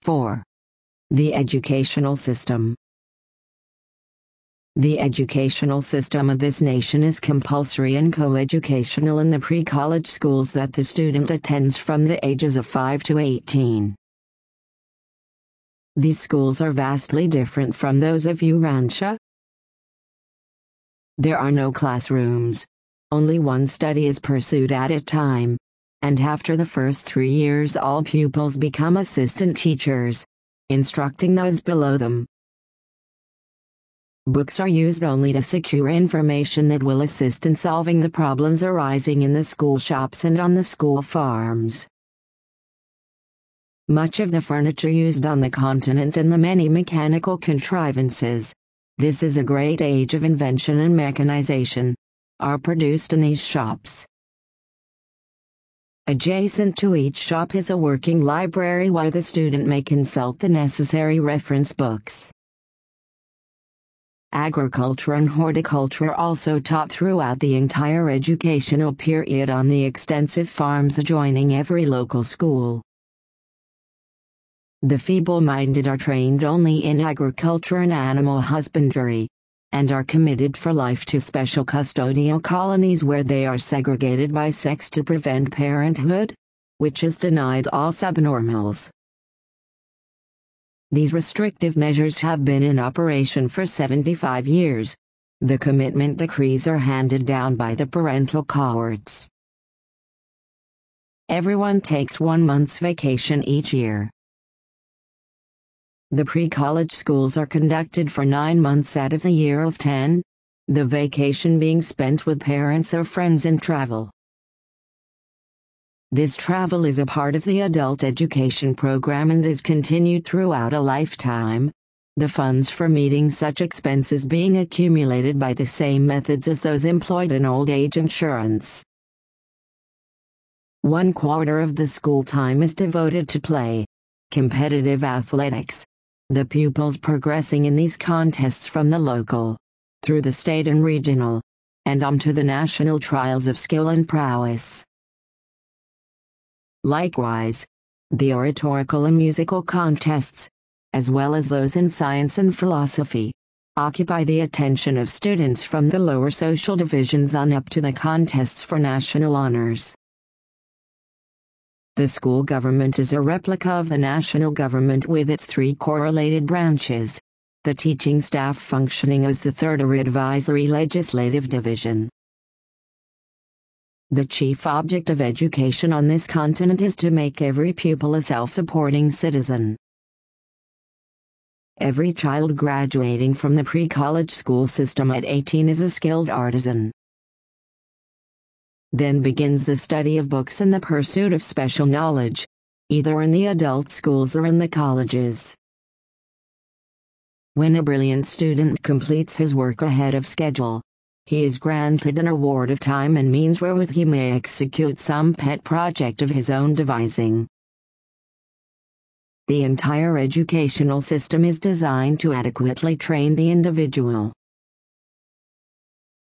4. The educational system. The educational system of this nation is compulsory and coeducational in the pre-college schools that the student attends from the ages of 5 to 18. These schools are vastly different from those of Urantia. There are no classrooms. Only one study is pursued at a time. And after the first 3 years all pupils become assistant teachers, instructing those below them. Books are used only to secure information that will assist in solving the problems arising in the school shops and on the school farms. Much of the furniture used on the continent and the many mechanical contrivances, this is a great age of invention and mechanization, are produced in these shops. Adjacent to each shop is a working library where the student may consult the necessary reference books. Agriculture and horticulture are also taught throughout the entire educational period on the extensive farms adjoining every local school. The feeble-minded are trained only in agriculture and animal husbandry, and are committed for life to special custodial colonies where they are segregated by sex to prevent parenthood, which is denied all subnormals. These restrictive measures have been in operation for 75 years. The commitment decrees are handed down by the parental courts. Everyone takes 1 month's vacation each year. The pre-college schools are conducted for 9 months out of the year of 10, the vacation being spent with parents or friends in travel. This travel is a part of the adult education program and is continued throughout a lifetime, the funds for meeting such expenses being accumulated by the same methods as those employed in old age insurance. 1/4 of the school time is devoted to play, competitive athletics, the pupils progressing in these contests from the local, through the state and regional, and on to the national trials of skill and prowess. Likewise, the oratorical and musical contests, as well as those in science and philosophy, occupy the attention of students from the lower social divisions on up to the contests for national honors. The school government is a replica of the national government with its 3 correlated branches, the teaching staff functioning as the third or advisory legislative division. The chief object of education on this continent is to make every pupil a self-supporting citizen. Every child graduating from the pre-college school system at 18 is a skilled artisan. Then begins the study of books and the pursuit of special knowledge, either in the adult schools or in the colleges. When a brilliant student completes his work ahead of schedule, he is granted an award of time and means wherewith he may execute some pet project of his own devising. The entire educational system is designed to adequately train the individual.